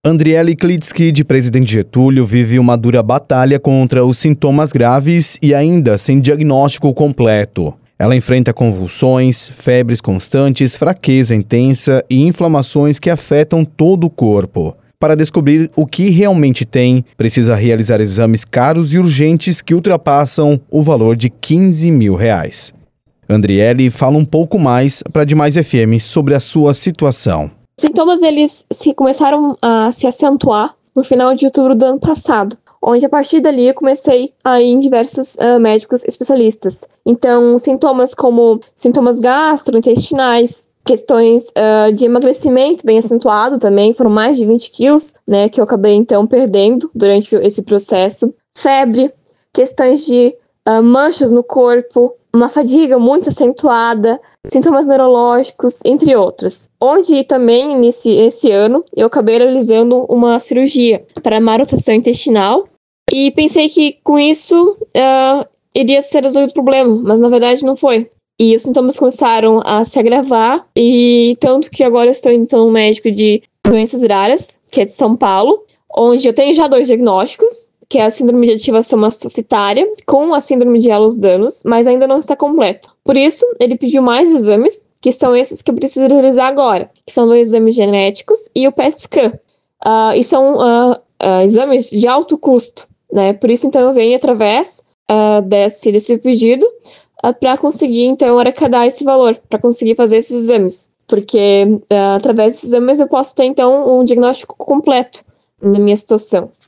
Andriele Klitsky, de Presidente Getúlio, vive uma dura batalha contra os sintomas graves e ainda sem diagnóstico completo. Ela enfrenta convulsões, febres constantes, fraqueza intensa e inflamações que afetam todo o corpo. Para descobrir o que realmente tem, precisa realizar exames caros e urgentes que ultrapassam o valor de R$15 mil. Andriele fala um pouco mais para a Demais FM sobre a sua situação. Os sintomas eles começaram a se acentuar no final de outubro do ano passado, onde a partir dali eu comecei a ir em diversos médicos especialistas. Então, sintomas como sintomas gastrointestinais, questões de emagrecimento bem acentuado também, foram mais de 20 quilos, né, que eu acabei então perdendo durante esse processo. Febre, questões de manchas no corpo, uma fadiga muito acentuada, sintomas neurológicos, entre outros. Onde também, esse ano, eu acabei realizando uma cirurgia para marotação intestinal e pensei que com isso iria ser resolvido o problema, mas na verdade não foi. E os sintomas começaram a se agravar, e tanto que agora eu estou então no médico de doenças raras, que é de São Paulo, onde eu tenho já 2 diagnósticos, que é a síndrome de ativação mastocitária com a síndrome de Ehlers-Danlos, mas ainda não está completo. Por isso, ele pediu mais exames, que são esses que eu preciso realizar agora, que são 2 exames genéticos e o PET scan. E são exames de alto custo, né? Por isso, então, eu venho através desse pedido para conseguir, então, arrecadar esse valor, para conseguir fazer esses exames. Porque, através desses exames, eu posso ter, então, um diagnóstico completo da minha situação.